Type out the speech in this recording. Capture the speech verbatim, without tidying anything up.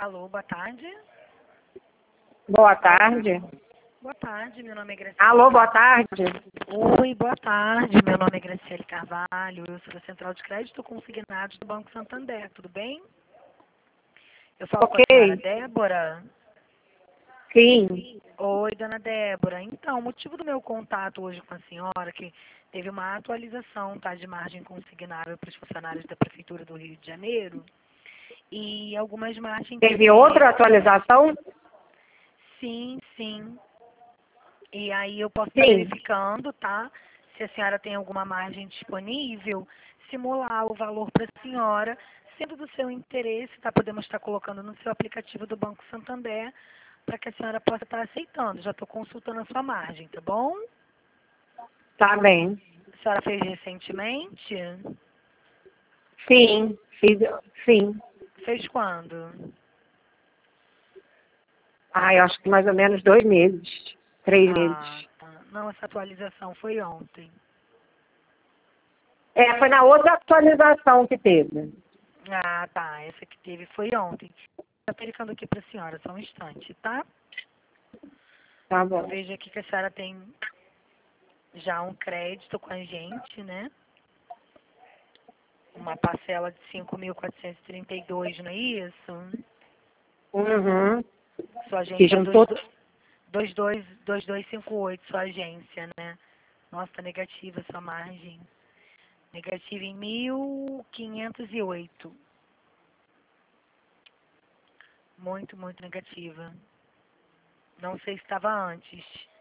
Alô, boa tarde. Boa tarde. Boa tarde, meu nome é Graciele. Alô, boa tarde. Oi, boa tarde, meu nome é Graciele Carvalho, eu sou da Central de Crédito Consignados do Banco Santander, tudo bem? Eu falo com a senhora Ok. Débora. Sim. Oi, dona Débora. Então, o motivo do meu contato hoje com a senhora é que teve uma atualização, tá, de margem consignável para os funcionários da Prefeitura do Rio de Janeiro e algumas margens de Teve outra crédito. atualização? Sim, sim. E aí eu posso estar Sim. verificando, tá? Se a senhora tem alguma margem disponível, simular o valor para a senhora, sendo do seu interesse, tá? Podemos estar colocando no seu aplicativo do Banco Santander para que a senhora possa estar aceitando. Já estou consultando a sua margem, tá bom? Tá bem. A senhora fez recentemente? Sim. Fiz, sim. Fez quando? Ah, eu acho que mais ou menos dois meses. Três Ah, meses. tá. Não, essa atualização foi ontem. É, foi na outra atualização que teve. Ah, tá. Essa que teve foi ontem. Estou aplicando aqui para a senhora, só um instante, tá? Tá Eu bom. vejo aqui que a senhora tem já um crédito com a gente, né? Uma parcela de cinco mil quatrocentos e trinta e dois, não é isso? Uhum. Sua Que agência é juntou. dois dois dois dois cinco oito, sua agência, né? Nossa, tá negativa essa margem. Negativa em mil quinhentos e oito. Muito, muito negativa. Não sei se estava antes.